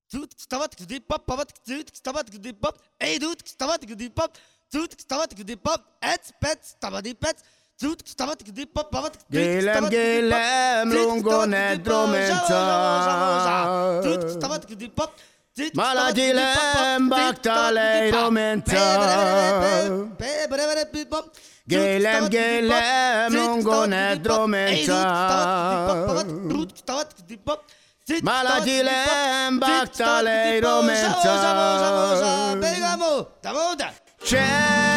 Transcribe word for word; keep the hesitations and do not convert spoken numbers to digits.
Zoet, stavat, gedipap, pavat, zoet, stavat, gedipap, edoet, stavat, gedipap, zoet, stavat, gedipap, ets, pets, stavadipets, zoet, stavat, gedipap, pavat, Gélem, gélem, lungone dromenca. zoet, stavat, gedipap, Maladilem, baktalej romenca. Gélem, gélem, lungone dromenca. Maladilem, baktalej romenca. Pegamo, da moda. C'è